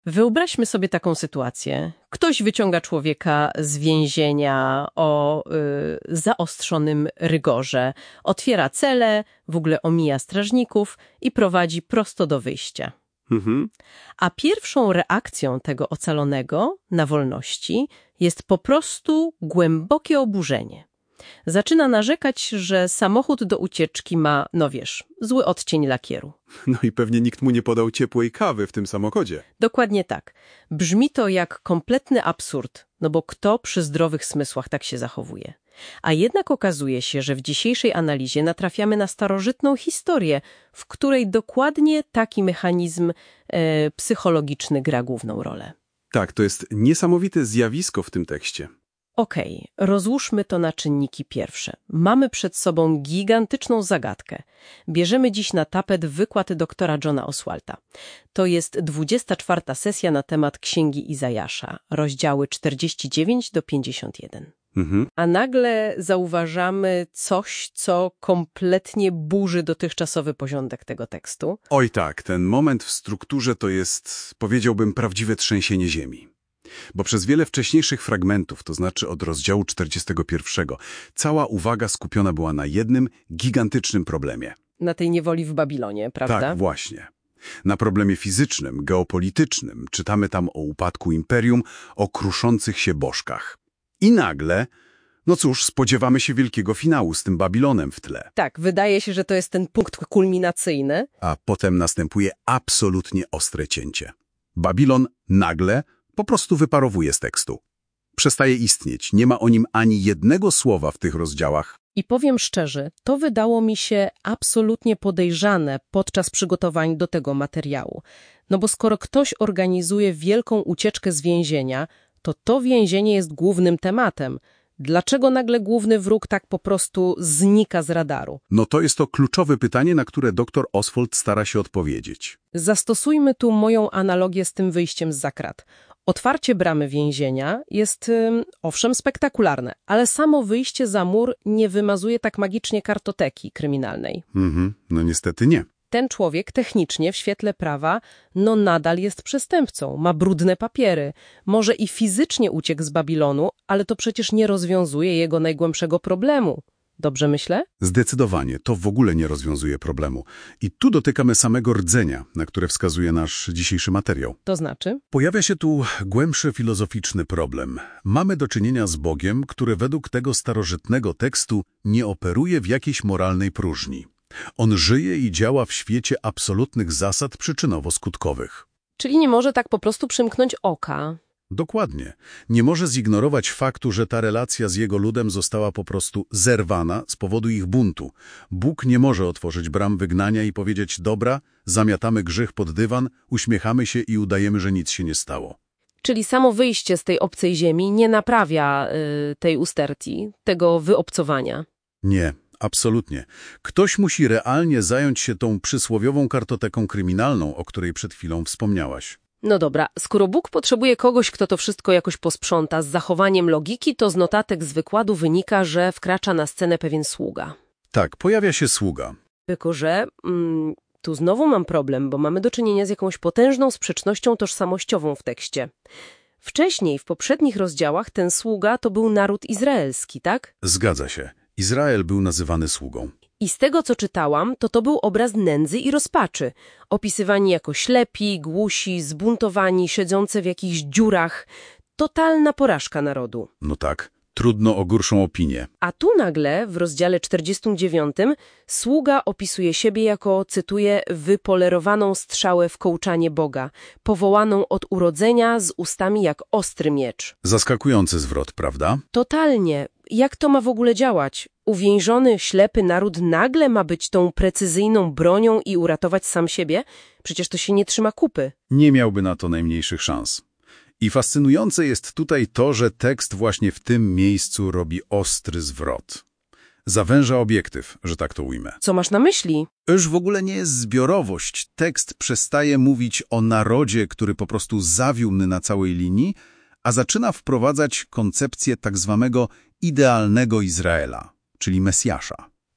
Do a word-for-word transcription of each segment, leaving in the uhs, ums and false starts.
Wyobraźmy sobie taką sytuację. Ktoś wyciąga człowieka z więzienia o y, zaostrzonym rygorze, otwiera celę, w ogóle omija strażników i prowadzi prosto do wyjścia. Mhm. A pierwszą reakcją tego ocalonego na wolności jest po prostu głębokie oburzenie. Zaczyna narzekać, że samochód do ucieczki ma, no wiesz, zły odcień lakieru. No i pewnie nikt mu nie podał ciepłej kawy w tym samochodzie. Dokładnie tak. Brzmi to jak kompletny absurd, no bo kto przy zdrowych smysłach tak się zachowuje? A jednak okazuje się, że w dzisiejszej analizie natrafiamy na starożytną historię, w której dokładnie taki mechanizm e, psychologiczny gra główną rolę. Tak, to jest niesamowite zjawisko w tym tekście. Okej, rozłóżmy to na czynniki pierwsze. Mamy przed sobą gigantyczną zagadkę. Bierzemy dziś na tapet wykład doktora Johna Oswalda. To jest dwudziesta czwarta sesja na temat Księgi Izajasza, rozdziały czterdzieści dziewięć do pięćdziesiąt jeden. Mhm. A nagle zauważamy coś, co kompletnie burzy dotychczasowy porządek tego tekstu. Oj tak, ten moment w strukturze to jest, powiedziałbym, prawdziwe trzęsienie ziemi. Bo przez wiele wcześniejszych fragmentów, to znaczy od rozdziału czterdziestego pierwszego, cała uwaga skupiona była na jednym gigantycznym problemie. Na tej niewoli w Babilonie, prawda? Tak, właśnie. Na problemie fizycznym, geopolitycznym. Czytamy tam o upadku imperium, o kruszących się bożkach. I nagle, no cóż, spodziewamy się wielkiego finału z tym Babilonem w tle. Tak, wydaje się, że to jest ten punkt kulminacyjny. A potem następuje absolutnie ostre cięcie. Babilon nagle po prostu wyparowuje z tekstu. Przestaje istnieć, nie ma o nim ani jednego słowa w tych rozdziałach. I powiem szczerze, to wydało mi się absolutnie podejrzane podczas przygotowań do tego materiału. No bo skoro ktoś organizuje wielką ucieczkę z więzienia, to to więzienie jest głównym tematem. Dlaczego nagle główny wróg tak po prostu znika z radaru? No to jest to kluczowe pytanie, na które doktor Oswald stara się odpowiedzieć. Zastosujmy tu moją analogię z tym wyjściem z zakrat. Otwarcie bramy więzienia jest, ym, owszem, spektakularne, ale samo wyjście za mur nie wymazuje tak magicznie kartoteki kryminalnej. Mhm, no niestety nie. Ten człowiek technicznie w świetle prawa no nadal jest przestępcą, ma brudne papiery. Może i fizycznie uciekł z Babilonu, ale to przecież nie rozwiązuje jego najgłębszego problemu. Dobrze myślę? Zdecydowanie, to w ogóle nie rozwiązuje problemu. I tu dotykamy samego rdzenia, na które wskazuje nasz dzisiejszy materiał. To znaczy? Pojawia się tu głębszy filozoficzny problem. Mamy do czynienia z Bogiem, który według tego starożytnego tekstu nie operuje w jakiejś moralnej próżni. On żyje i działa w świecie absolutnych zasad przyczynowo-skutkowych. Czyli nie może tak po prostu przymknąć oka. Dokładnie. Nie może zignorować faktu, że ta relacja z jego ludem została po prostu zerwana z powodu ich buntu. Bóg nie może otworzyć bram wygnania i powiedzieć: dobra, zamiatamy grzech pod dywan, uśmiechamy się i udajemy, że nic się nie stało. Czyli samo wyjście z tej obcej ziemi nie naprawia y, tej ustertii, tego wyobcowania. Nie, absolutnie. Ktoś musi realnie zająć się tą przysłowiową kartoteką kryminalną, o której przed chwilą wspomniałaś. No dobra, skoro Bóg potrzebuje kogoś, kto to wszystko jakoś posprząta z zachowaniem logiki, to z notatek z wykładu wynika, że wkracza na scenę pewien sługa. Tak, pojawia się sługa. Tylko że mm, tu znowu mam problem, bo mamy do czynienia z jakąś potężną sprzecznością tożsamościową w tekście. Wcześniej, w poprzednich rozdziałach, ten sługa to był naród izraelski, tak? Zgadza się. Izrael był nazywany sługą. I z tego, co czytałam, to to był obraz nędzy i rozpaczy. Opisywani jako ślepi, głusi, zbuntowani, siedzące w jakichś dziurach. Totalna porażka narodu. No tak, trudno o gorszą opinię. A tu nagle, w rozdziale czterdziestym dziewiątym, sługa opisuje siebie jako, cytuję, wypolerowaną strzałę w kołczanie Boga, powołaną od urodzenia z ustami jak ostry miecz. Zaskakujący zwrot, prawda? Totalnie. Jak to ma w ogóle działać? Uwięziony, ślepy naród nagle ma być tą precyzyjną bronią i uratować sam siebie? Przecież to się nie trzyma kupy. Nie miałby na to najmniejszych szans. I fascynujące jest tutaj to, że tekst właśnie w tym miejscu robi ostry zwrot. Zawęża obiektyw, że tak to ujmę. Co masz na myśli? Już w ogóle nie jest zbiorowość. Tekst przestaje mówić o narodzie, który po prostu zawiódł na całej linii, a zaczyna wprowadzać koncepcję tak zwanego idealnego Izraela, czyli Mesjasza.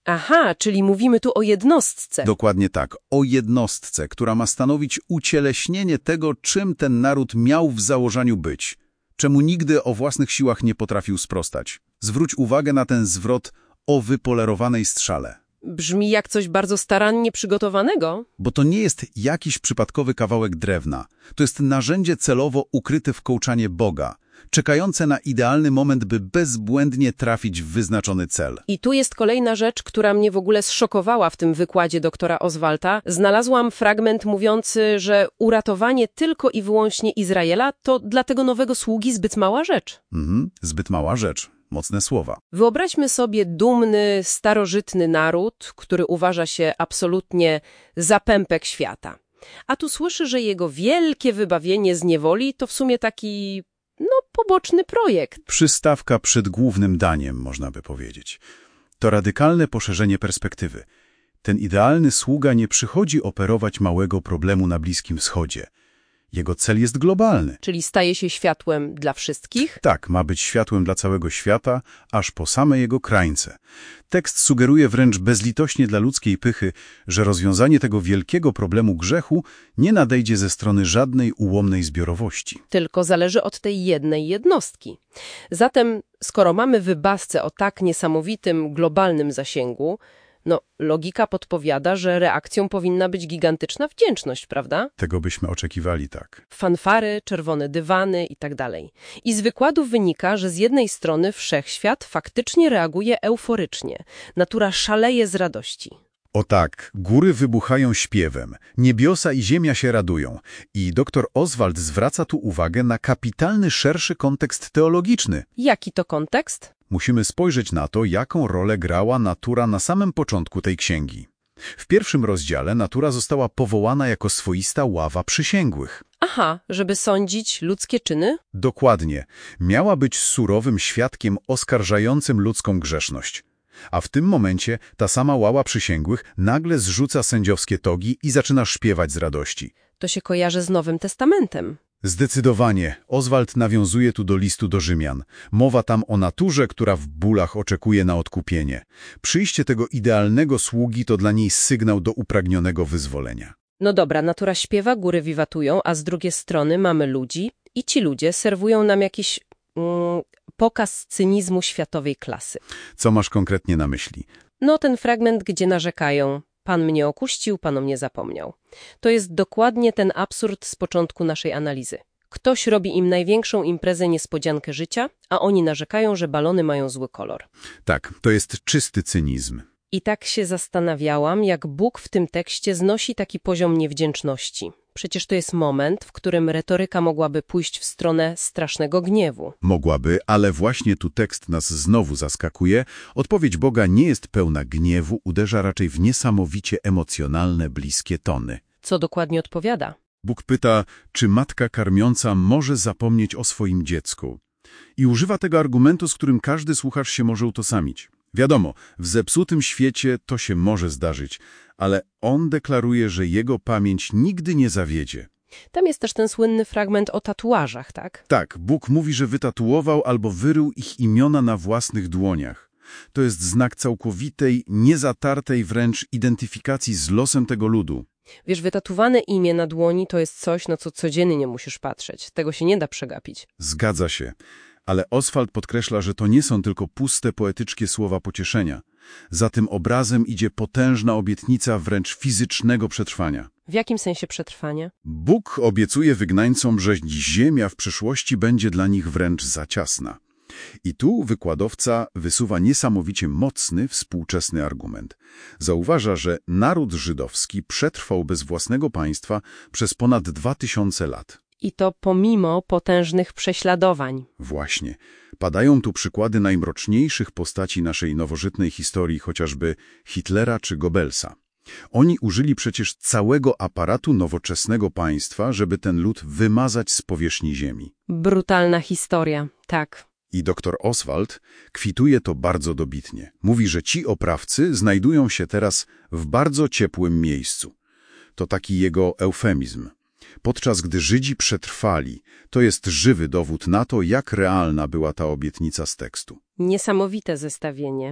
Aha, czyli mówimy tu o jednostce. Dokładnie tak, o jednostce, która ma stanowić ucieleśnienie tego, czym ten naród miał w założeniu być, czemu nigdy o własnych siłach nie potrafił sprostać. Zwróć uwagę na ten zwrot o wypolerowanej strzale. Brzmi jak coś bardzo starannie przygotowanego. Bo to nie jest jakiś przypadkowy kawałek drewna. To jest narzędzie celowo ukryte w kołczanie Boga, czekające na idealny moment, by bezbłędnie trafić w wyznaczony cel. I tu jest kolejna rzecz, która mnie w ogóle zszokowała w tym wykładzie doktora Oswalda. Znalazłam fragment mówiący, że uratowanie tylko i wyłącznie Izraela to dla tego nowego sługi zbyt mała rzecz. Mhm, zbyt mała rzecz. Mocne słowa. Wyobraźmy sobie dumny, starożytny naród, który uważa się absolutnie za pępek świata. A tu słyszy, że jego wielkie wybawienie z niewoli to w sumie taki, no, poboczny projekt. Przystawka przed głównym daniem, można by powiedzieć. To radykalne poszerzenie perspektywy. Ten idealny sługa nie przychodzi operować małego problemu na Bliskim Wschodzie. Jego cel jest globalny. Czyli staje się światłem dla wszystkich? Tak, ma być światłem dla całego świata, aż po same jego krańce. Tekst sugeruje wręcz bezlitośnie dla ludzkiej pychy, że rozwiązanie tego wielkiego problemu grzechu nie nadejdzie ze strony żadnej ułomnej zbiorowości. Tylko zależy od tej jednej jednostki. Zatem, skoro mamy wybascę o tak niesamowitym, globalnym zasięgu, no, logika podpowiada, że reakcją powinna być gigantyczna wdzięczność, prawda? Tego byśmy oczekiwali, tak. Fanfary, czerwone dywany i tak dalej. I z wykładów wynika, że z jednej strony wszechświat faktycznie reaguje euforycznie. Natura szaleje z radości. O tak, góry wybuchają śpiewem, niebiosa i ziemia się radują. I doktor Oswald zwraca tu uwagę na kapitalny, szerszy kontekst teologiczny. Jaki to kontekst? Musimy spojrzeć na to, jaką rolę grała natura na samym początku tej księgi. W pierwszym rozdziale natura została powołana jako swoista ława przysięgłych. Aha, żeby sądzić ludzkie czyny? Dokładnie. Miała być surowym świadkiem oskarżającym ludzką grzeszność. A w tym momencie ta sama ława przysięgłych nagle zrzuca sędziowskie togi i zaczyna śpiewać z radości. To się kojarzy z Nowym Testamentem. Zdecydowanie. Oswald nawiązuje tu do listu do Rzymian. Mowa tam o naturze, która w bólach oczekuje na odkupienie. Przyjście tego idealnego sługi to dla niej sygnał do upragnionego wyzwolenia. No dobra, natura śpiewa, góry wiwatują, a z drugiej strony mamy ludzi i ci ludzie serwują nam jakiś mm, pokaz cynizmu światowej klasy. Co masz konkretnie na myśli? No ten fragment, gdzie narzekają. Pan mnie okuścił, pan o mnie zapomniał. To jest dokładnie ten absurd z początku naszej analizy. Ktoś robi im największą imprezę niespodziankę życia, a oni narzekają, że balony mają zły kolor. Tak, to jest czysty cynizm. I tak się zastanawiałam, jak Bóg w tym tekście znosi taki poziom niewdzięczności. Przecież to jest moment, w którym retoryka mogłaby pójść w stronę strasznego gniewu. Mogłaby, ale właśnie tu tekst nas znowu zaskakuje. Odpowiedź Boga nie jest pełna gniewu, uderza raczej w niesamowicie emocjonalne, bliskie tony. Co dokładnie odpowiada? Bóg pyta, czy matka karmiąca może zapomnieć o swoim dziecku. I używa tego argumentu, z którym każdy słuchacz się może utożsamić. Wiadomo, w zepsutym świecie to się może zdarzyć, ale on deklaruje, że jego pamięć nigdy nie zawiedzie. Tam jest też ten słynny fragment o tatuażach, tak? Tak, Bóg mówi, że wytatuował albo wyrył ich imiona na własnych dłoniach. To jest znak całkowitej, niezatartej wręcz identyfikacji z losem tego ludu. Wiesz, wytatuowane imię na dłoni to jest coś, na co codziennie musisz patrzeć. Tego się nie da przegapić. Zgadza się. Ale Oswald podkreśla, że to nie są tylko puste, poetyczkie słowa pocieszenia. Za tym obrazem idzie potężna obietnica wręcz fizycznego przetrwania. W jakim sensie przetrwania? Bóg obiecuje wygnańcom, że ziemia w przyszłości będzie dla nich wręcz za ciasna. I tu wykładowca wysuwa niesamowicie mocny, współczesny argument. Zauważa, że naród żydowski przetrwał bez własnego państwa przez ponad dwa tysiące lat. I to pomimo potężnych prześladowań. Właśnie. Padają tu przykłady najmroczniejszych postaci naszej nowożytnej historii, chociażby Hitlera czy Goebbelsa. Oni użyli przecież całego aparatu nowoczesnego państwa, żeby ten lud wymazać z powierzchni ziemi. Brutalna historia, tak. I doktor Oswald kwituje to bardzo dobitnie. Mówi, że ci oprawcy znajdują się teraz w bardzo ciepłym miejscu. To taki jego eufemizm. Podczas gdy Żydzi przetrwali, to jest żywy dowód na to, jak realna była ta obietnica z tekstu. Niesamowite zestawienie.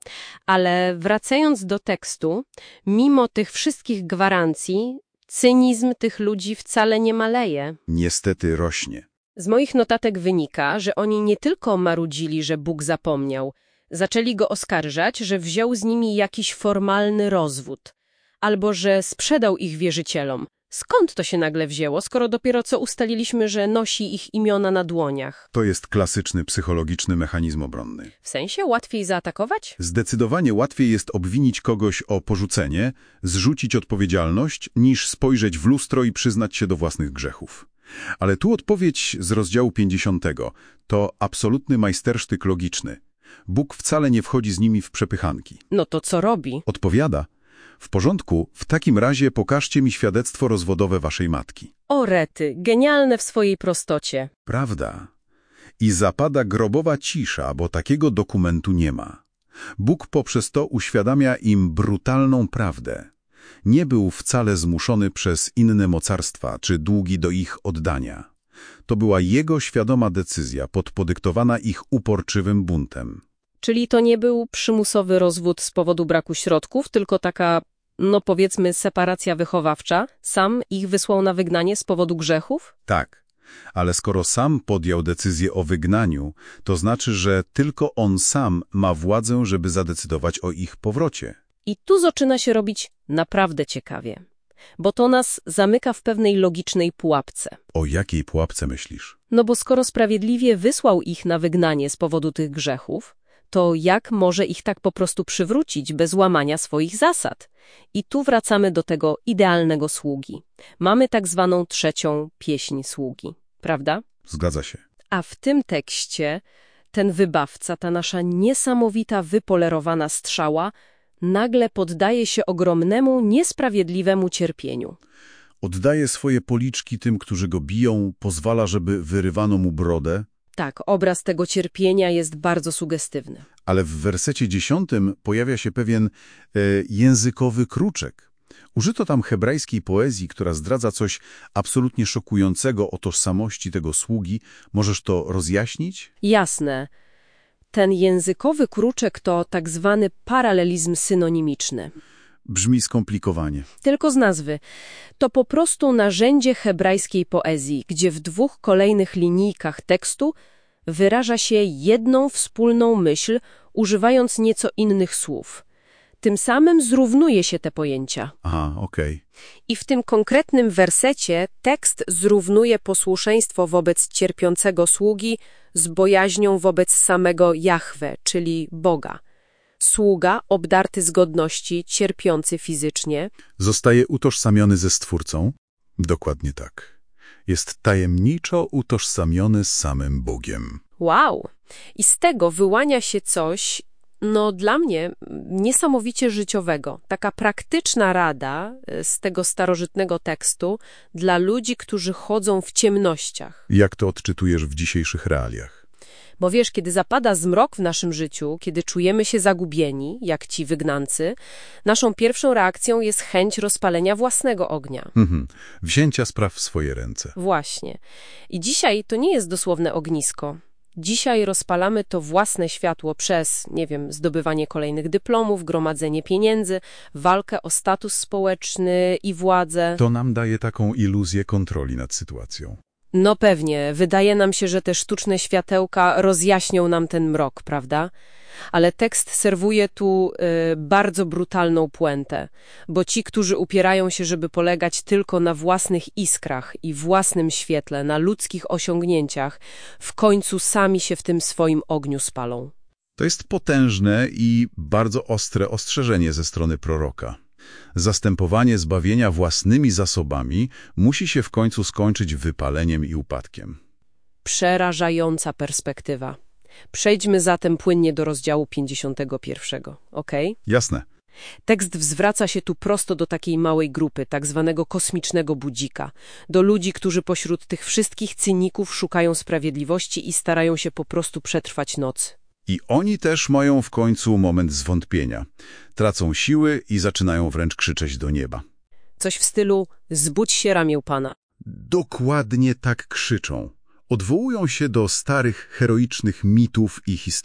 Ale wracając do tekstu, mimo tych wszystkich gwarancji, cynizm tych ludzi wcale nie maleje. Niestety rośnie. Z moich notatek wynika, że oni nie tylko marudzili, że Bóg zapomniał, zaczęli go oskarżać, że wziął z nimi jakiś formalny rozwód, albo że sprzedał ich wierzycielom. Skąd to się nagle wzięło, skoro dopiero co ustaliliśmy, że nosi ich imiona na dłoniach? To jest klasyczny psychologiczny mechanizm obronny. W sensie łatwiej zaatakować? Zdecydowanie łatwiej jest obwinić kogoś o porzucenie, zrzucić odpowiedzialność, niż spojrzeć w lustro i przyznać się do własnych grzechów. Ale tu odpowiedź z rozdziału pięćdziesiątego to absolutny majstersztyk logiczny. Bóg wcale nie wchodzi z nimi w przepychanki. No to co robi? Odpowiada: w porządku, w takim razie pokażcie mi świadectwo rozwodowe waszej matki. O rety, genialne w swojej prostocie. Prawda. I zapada grobowa cisza, bo takiego dokumentu nie ma. Bóg poprzez to uświadamia im brutalną prawdę. Nie był wcale zmuszony przez inne mocarstwa czy długi do ich oddania. To była jego świadoma decyzja, podpodyktowana ich uporczywym buntem. Czyli to nie był przymusowy rozwód z powodu braku środków, tylko taka, no powiedzmy, separacja wychowawcza? Sam ich wysłał na wygnanie z powodu grzechów? Tak, ale skoro sam podjął decyzję o wygnaniu, to znaczy, że tylko on sam ma władzę, żeby zadecydować o ich powrocie. I tu zaczyna się robić naprawdę ciekawie, bo to nas zamyka w pewnej logicznej pułapce. O jakiej pułapce myślisz? No bo skoro sprawiedliwie wysłał ich na wygnanie z powodu tych grzechów, to jak może ich tak po prostu przywrócić bez łamania swoich zasad? I tu wracamy do tego idealnego sługi. Mamy tak zwaną trzecią pieśń sługi, prawda? Zgadza się. A w tym tekście ten wybawca, ta nasza niesamowita, wypolerowana strzała, nagle poddaje się ogromnemu, niesprawiedliwemu cierpieniu. Oddaje swoje policzki tym, którzy go biją, pozwala, żeby wyrywano mu brodę. Tak, obraz tego cierpienia jest bardzo sugestywny. Ale w wersecie dziesiątym pojawia się pewien e, językowy kruczek. Użyto tam hebrajskiej poezji, która zdradza coś absolutnie szokującego o tożsamości tego sługi. Możesz to rozjaśnić? Jasne. Ten językowy kruczek to tak zwany paralelizm synonimiczny. Brzmi skomplikowanie. Tylko z nazwy. To po prostu narzędzie hebrajskiej poezji, gdzie w dwóch kolejnych linijkach tekstu wyraża się jedną wspólną myśl, używając nieco innych słów. Tym samym zrównuje się te pojęcia. Aha, okej. Okay. I w tym konkretnym wersecie tekst zrównuje posłuszeństwo wobec cierpiącego sługi z bojaźnią wobec samego Jahwe, czyli Boga. Sługa, obdarty z godności, cierpiący fizycznie, zostaje utożsamiony ze Stwórcą? Dokładnie tak. Jest tajemniczo utożsamiony z samym Bogiem. Wow! I z tego wyłania się coś, no dla mnie, niesamowicie życiowego. Taka praktyczna rada z tego starożytnego tekstu dla ludzi, którzy chodzą w ciemnościach. Jak to odczytujesz w dzisiejszych realiach? Bo wiesz, kiedy zapada zmrok w naszym życiu, kiedy czujemy się zagubieni, jak ci wygnancy, naszą pierwszą reakcją jest chęć rozpalenia własnego ognia. Mhm. Wzięcia spraw w swoje ręce. Właśnie. I dzisiaj to nie jest dosłowne ognisko. Dzisiaj rozpalamy to własne światło przez, nie wiem, zdobywanie kolejnych dyplomów, gromadzenie pieniędzy, walkę o status społeczny i władzę. To nam daje taką iluzję kontroli nad sytuacją. No pewnie, wydaje nam się, że te sztuczne światełka rozjaśnią nam ten mrok, prawda? Ale tekst serwuje tu y, bardzo brutalną puentę, bo ci, którzy upierają się, żeby polegać tylko na własnych iskrach i własnym świetle, na ludzkich osiągnięciach, w końcu sami się w tym swoim ogniu spalą. To jest potężne i bardzo ostre ostrzeżenie ze strony proroka. Zastępowanie zbawienia własnymi zasobami musi się w końcu skończyć wypaleniem i upadkiem. Przerażająca perspektywa. Przejdźmy zatem płynnie do rozdziału pięćdziesiątego pierwszego, okej? Okay? Jasne. Tekst zwraca się tu prosto do takiej małej grupy, tak zwanego kosmicznego budzika. Do ludzi, którzy pośród tych wszystkich cyników szukają sprawiedliwości i starają się po prostu przetrwać noc. I oni też mają w końcu moment zwątpienia. Tracą siły i zaczynają wręcz krzyczeć do nieba. Coś w stylu zbudź się, ramię Pana. Dokładnie tak krzyczą. Odwołują się do starych, heroicznych mitów i historii.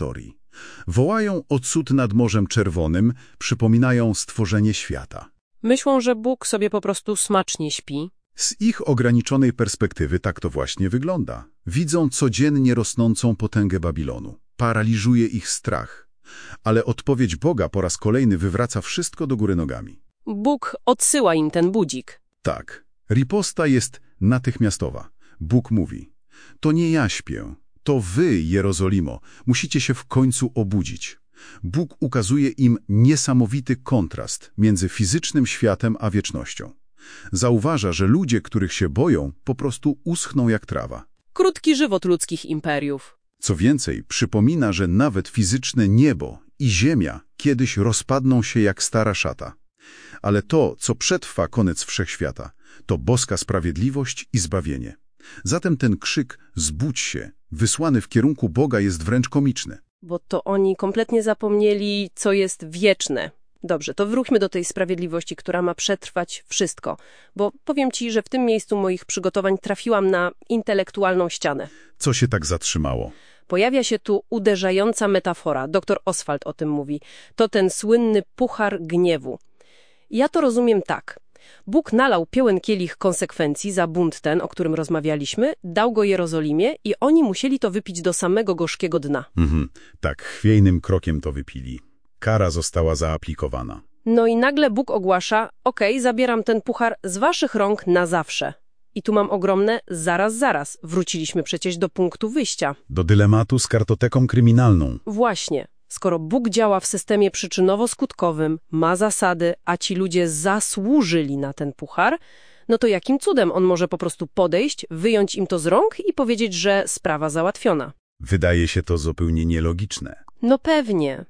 Wołają o cud nad Morzem Czerwonym, przypominają stworzenie świata. Myślą, że Bóg sobie po prostu smacznie śpi. Z ich ograniczonej perspektywy tak to właśnie wygląda. Widzą codziennie rosnącą potęgę Babilonu. Paraliżuje ich strach. Ale odpowiedź Boga po raz kolejny wywraca wszystko do góry nogami. Bóg odsyła im ten budzik. Tak, riposta jest natychmiastowa. Bóg mówi, to nie ja śpię, to wy, Jerozolimo, musicie się w końcu obudzić. Bóg ukazuje im niesamowity kontrast między fizycznym światem a wiecznością. Zauważa, że ludzie, których się boją, po prostu uschną jak trawa. Krótki żywot ludzkich imperiów. Co więcej, przypomina, że nawet fizyczne niebo i ziemia kiedyś rozpadną się jak stara szata. Ale to, co przetrwa koniec wszechświata, to boska sprawiedliwość i zbawienie. Zatem ten krzyk „zbudź się”, wysłany w kierunku Boga, jest wręcz komiczny. Bo to oni kompletnie zapomnieli, co jest wieczne. Dobrze, to wróćmy do tej sprawiedliwości, która ma przetrwać wszystko. Bo powiem ci, że w tym miejscu moich przygotowań trafiłam na intelektualną ścianę. Co się tak zatrzymało? Pojawia się tu uderzająca metafora. Doktor Oswald o tym mówi. To ten słynny puchar gniewu. Ja to rozumiem tak. Bóg nalał pełen kielich konsekwencji za bunt ten, o którym rozmawialiśmy, dał go Jerozolimie i oni musieli to wypić do samego gorzkiego dna. Mhm, tak, chwiejnym krokiem to wypili. Kara została zaaplikowana. No i nagle Bóg ogłasza, okej, zabieram ten puchar z waszych rąk na zawsze. I tu mam ogromne zaraz, zaraz. Wróciliśmy przecież do punktu wyjścia. Do dylematu z kartoteką kryminalną. Właśnie. Skoro Bóg działa w systemie przyczynowo-skutkowym, ma zasady, a ci ludzie zasłużyli na ten puchar, no to jakim cudem on może po prostu podejść, wyjąć im to z rąk i powiedzieć, że sprawa załatwiona? Wydaje się to zupełnie nielogiczne. No pewnie.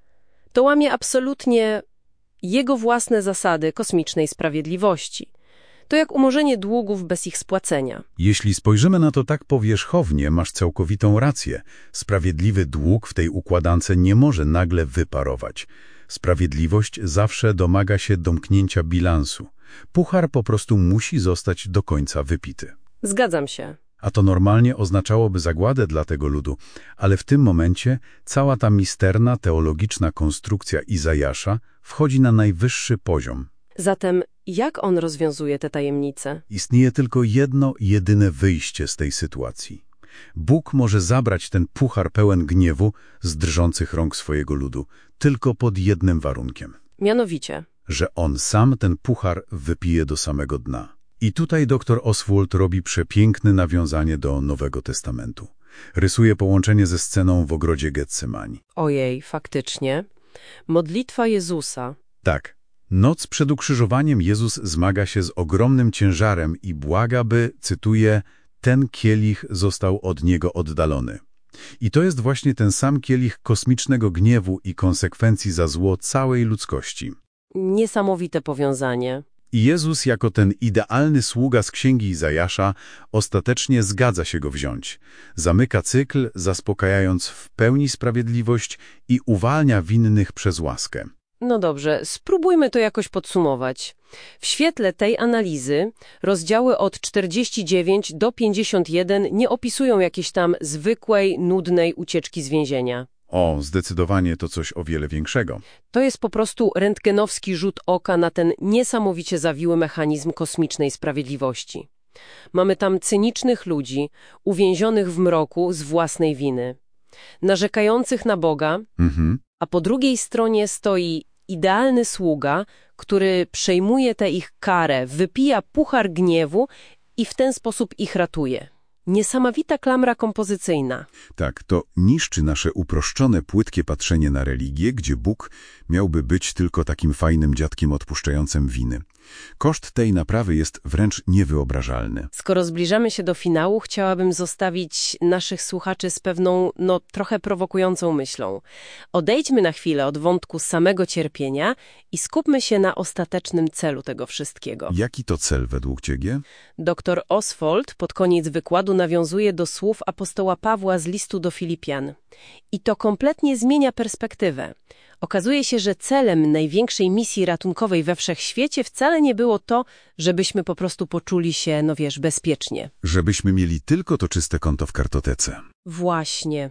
To łamie absolutnie jego własne zasady kosmicznej sprawiedliwości. To jak umorzenie długów bez ich spłacenia. Jeśli spojrzymy na to tak powierzchownie, masz całkowitą rację. Sprawiedliwy dług w tej układance nie może nagle wyparować. Sprawiedliwość zawsze domaga się domknięcia bilansu. Puchar po prostu musi zostać do końca wypity. Zgadzam się. A to normalnie oznaczałoby zagładę dla tego ludu, ale w tym momencie cała ta misterna, teologiczna konstrukcja Izajasza wchodzi na najwyższy poziom. Zatem jak on rozwiązuje te tajemnice? Istnieje tylko jedno, jedyne wyjście z tej sytuacji. Bóg może zabrać ten puchar pełen gniewu z drżących rąk swojego ludu, tylko pod jednym warunkiem. Mianowicie? Że on sam ten puchar wypije do samego dna. I tutaj doktor Oswald robi przepiękne nawiązanie do Nowego Testamentu. Rysuje połączenie ze sceną w ogrodzie Getsemani. Ojej, faktycznie. Modlitwa Jezusa. Tak. Noc przed ukrzyżowaniem Jezus zmaga się z ogromnym ciężarem i błaga, by, cytuję, ten kielich został od niego oddalony. I to jest właśnie ten sam kielich kosmicznego gniewu i konsekwencji za zło całej ludzkości. Niesamowite powiązanie. I Jezus, jako ten idealny sługa z księgi Izajasza, ostatecznie zgadza się go wziąć. Zamyka cykl, zaspokajając w pełni sprawiedliwość i uwalnia winnych przez łaskę. No dobrze, spróbujmy to jakoś podsumować. W świetle tej analizy rozdziały od czterdzieści dziewięć do pięćdziesiąt jeden nie opisują jakiejś tam zwykłej, nudnej ucieczki z więzienia. O, zdecydowanie to coś o wiele większego. To jest po prostu rentgenowski rzut oka na ten niesamowicie zawiły mechanizm kosmicznej sprawiedliwości. Mamy tam cynicznych ludzi, uwięzionych w mroku z własnej winy, narzekających na Boga, Mhm. a po drugiej stronie stoi idealny sługa, który przejmuje tę ich karę, wypija puchar gniewu i w ten sposób ich ratuje. Niesamowita klamra kompozycyjna. Tak, to niszczy nasze uproszczone, płytkie patrzenie na religię, gdzie Bóg miałby być tylko takim fajnym dziadkiem odpuszczającym winy. Koszt tej naprawy jest wręcz niewyobrażalny. Skoro zbliżamy się do finału, chciałabym zostawić naszych słuchaczy z pewną, no trochę prowokującą myślą. Odejdźmy na chwilę od wątku samego cierpienia i skupmy się na ostatecznym celu tego wszystkiego. Jaki to cel według Ciebie? Doktor Oswald pod koniec wykładu nawiązuje do słów apostoła Pawła z listu do Filipian. I to kompletnie zmienia perspektywę. Okazuje się, że celem największej misji ratunkowej we wszechświecie wcale nie było to, żebyśmy po prostu poczuli się, no wiesz, bezpiecznie. Żebyśmy mieli tylko to czyste konto w kartotece. Właśnie.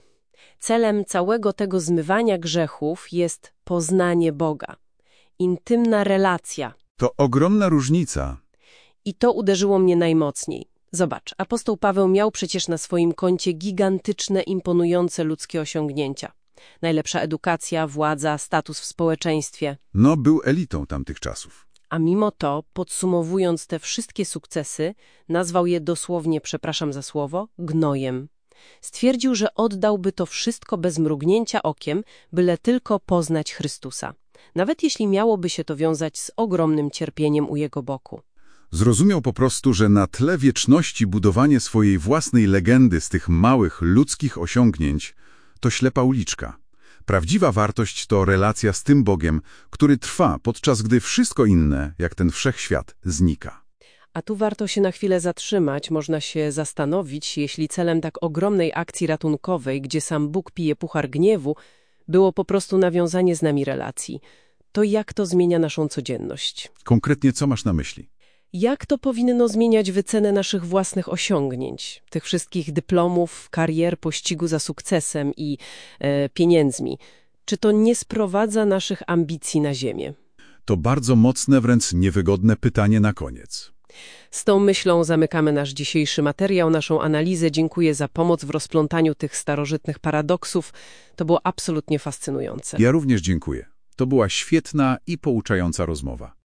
Celem całego tego zmywania grzechów jest poznanie Boga. Intymna relacja. To ogromna różnica. I to uderzyło mnie najmocniej. Zobacz, apostoł Paweł miał przecież na swoim koncie gigantyczne, imponujące ludzkie osiągnięcia. Najlepsza edukacja, władza, status w społeczeństwie. No, był elitą tamtych czasów. A mimo to, podsumowując te wszystkie sukcesy, nazwał je dosłownie, przepraszam za słowo, gnojem. Stwierdził, że oddałby to wszystko bez mrugnięcia okiem, byle tylko poznać Chrystusa. Nawet jeśli miałoby się to wiązać z ogromnym cierpieniem u jego boku. Zrozumiał po prostu, że na tle wieczności budowanie swojej własnej legendy z tych małych ludzkich osiągnięć to ślepa uliczka. Prawdziwa wartość to relacja z tym Bogiem, który trwa, podczas gdy wszystko inne, jak ten wszechświat, znika. A tu warto się na chwilę zatrzymać, można się zastanowić, jeśli celem tak ogromnej akcji ratunkowej, gdzie sam Bóg pije puchar gniewu, było po prostu nawiązanie z nami relacji, to jak to zmienia naszą codzienność? Konkretnie co masz na myśli? Jak to powinno zmieniać wycenę naszych własnych osiągnięć, tych wszystkich dyplomów, karier, pościgu za sukcesem i e, pieniędzmi? Czy to nie sprowadza naszych ambicji na ziemię? To bardzo mocne, wręcz niewygodne pytanie na koniec. Z tą myślą zamykamy nasz dzisiejszy materiał, naszą analizę. Dziękuję za pomoc w rozplątaniu tych starożytnych paradoksów. To było absolutnie fascynujące. Ja również dziękuję. To była świetna i pouczająca rozmowa.